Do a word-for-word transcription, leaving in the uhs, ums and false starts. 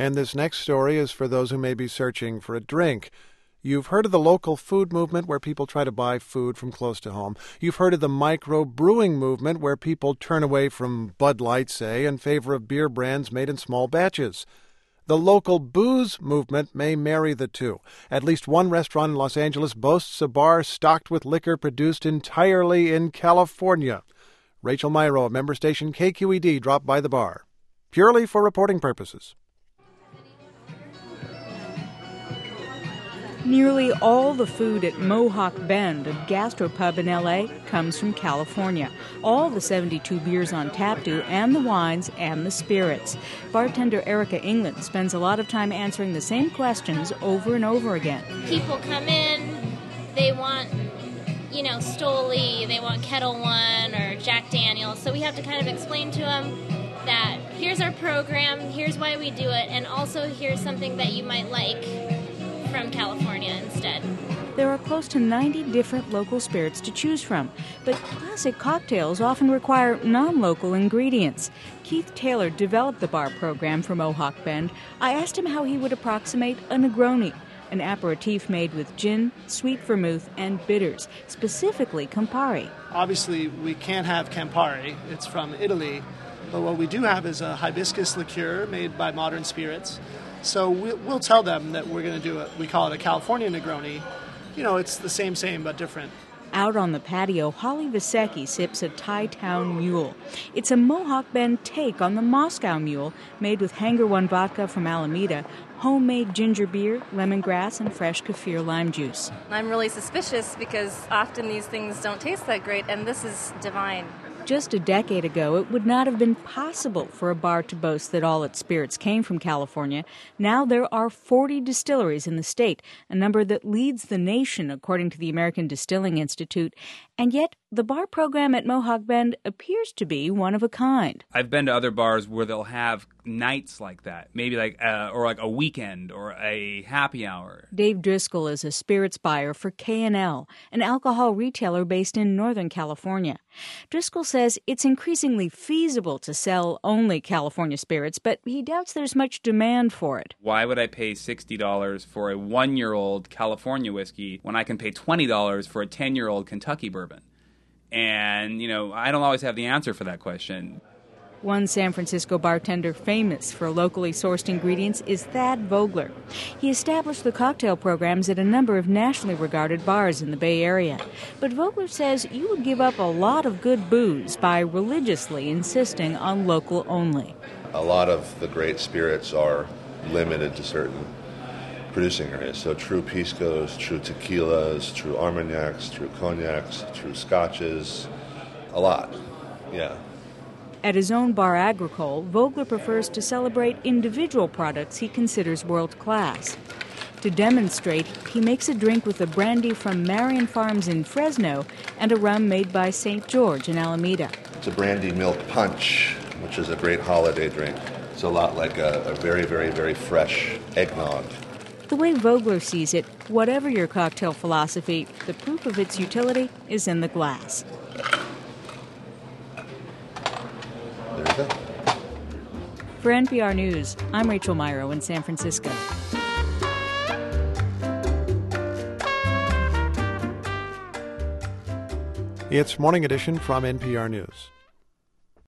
And this next story is for those who may be searching for a drink. You've heard of the local food movement where people try to buy food from close to home. You've heard of the micro-brewing movement where people turn away from Bud Light, say, in favor of beer brands made in small batches. The local booze movement may marry the two. At least one restaurant in Los Angeles boasts a bar stocked with liquor produced entirely in California. Rachel Myrow of member station K Q E D dropped by the bar, purely for reporting purposes. Nearly all the food at Mohawk Bend, a gastropub in L A, comes from California. All the seventy-two beers on tap do, and the wines and the spirits. Bartender Erica England spends a lot of time answering the same questions over and over again. People come in, they want, you know, Stoli, they want Kettle One or Jack Daniels, so we have to kind of explain to them that here's our program, here's why we do it, and also here's something that you might like from California instead. There are close to ninety different local spirits to choose from, but classic cocktails often require non-local ingredients. Keith Taylor developed the bar program for Mohawk Bend. I asked him how he would approximate a Negroni, an aperitif made with gin, sweet vermouth, and bitters, specifically Campari. Obviously, we can't have Campari. It's from Italy. But what we do have is a hibiscus liqueur made by Modern Spirits. So we'll tell them that we're going to do it. We call it a California Negroni. You know, it's the same, same, but different. Out on the patio, Holly Vasecki sips a Thai Town Mule. It's a Mohawk Bend take on the Moscow Mule, made with Hangar One vodka from Alameda, homemade ginger beer, lemongrass, and fresh kaffir lime juice. I'm really suspicious because often these things don't taste that great, and this is divine. Just a decade ago, it would not have been possible for a bar to boast that all its spirits came from California. Now there are forty distilleries in the state, a number that leads the nation, according to the American Distilling Institute. And yet, the bar program at Mohawk Bend appears to be one of a kind. I've been to other bars where they'll have nights like that, maybe like uh, or like a weekend or a happy hour. Dave Driscoll is a spirits buyer for K and L, an alcohol retailer based in Northern California. Driscoll says it's increasingly feasible to sell only California spirits, but he doubts there's much demand for it. Why would I pay sixty dollars for a one-year-old California whiskey when I can pay twenty dollars for a ten-year-old Kentucky bourbon? And, you know, I don't always have the answer for that question. One San Francisco bartender famous for locally sourced ingredients is Thad Vogler. He established the cocktail programs at a number of nationally regarded bars in the Bay Area. But Vogler says you would give up a lot of good booze by religiously insisting on local only. A lot of the great spirits are limited to certain producing areas. So true piscos, true tequilas, true armagnacs, true cognacs, true scotches, a lot, yeah. At his own bar Agricole, Vogler prefers to celebrate individual products he considers world-class. To demonstrate, he makes a drink with a brandy from Marion Farms in Fresno and a rum made by Saint George in Alameda. It's a brandy milk punch, which is a great holiday drink. It's a lot like a, a very, very, very fresh eggnog. The way Vogler sees it, whatever your cocktail philosophy, the proof of its utility is in the glass. There you go. For N P R News, I'm Rachel Myrow in San Francisco. It's Morning Edition from N P R News.